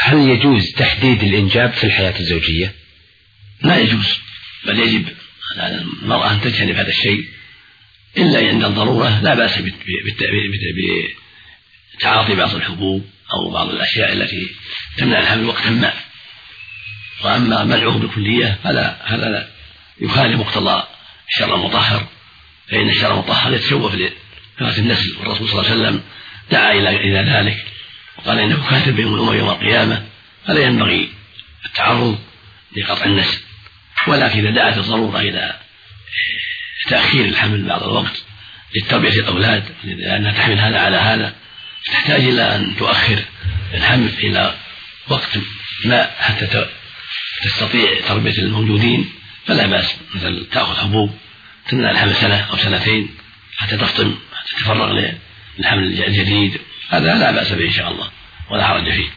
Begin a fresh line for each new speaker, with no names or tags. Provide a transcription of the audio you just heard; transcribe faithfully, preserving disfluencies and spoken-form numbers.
هل يجوز تحديد الإنجاب في الحياة الزوجية؟
لا يجوز، بل يجب على المرأة أن تجتنب هذا الشيء إلا عند الضرورة. لا بأس بتعاطي بعض الحبوب أو بعض الأشياء التي تمنع الحمل وقتا ما. وأما منعه بالكلية فلا، هذا لا يخالف مقتضى الشرع المطهر، فإن الشرع المطهر يتشوف لفرس النسل، والرسول صلى الله عليه وسلم دعا إلى ذلك وقال إنه كاتب بهم الأمم يوم القيامة، فلا ينبغي التعرض لقطع النسل. ولكن إذا دعت الضرورة إلى تأخير الحمل بعض الوقت لتربية الأولاد لأنها تحمل هذا على هذا، تحتاج إلى أن تؤخر الحمل إلى وقت ما حتى تستطيع تربية الموجودين، فلا بأس، مثل تأخذ حبوب تمنع الحمل سنة أو سنتين حتى تفطم، حتى تتفرغ للحمل الجديد، هذا لا بأس به إن شاء الله ولا حرج فيه.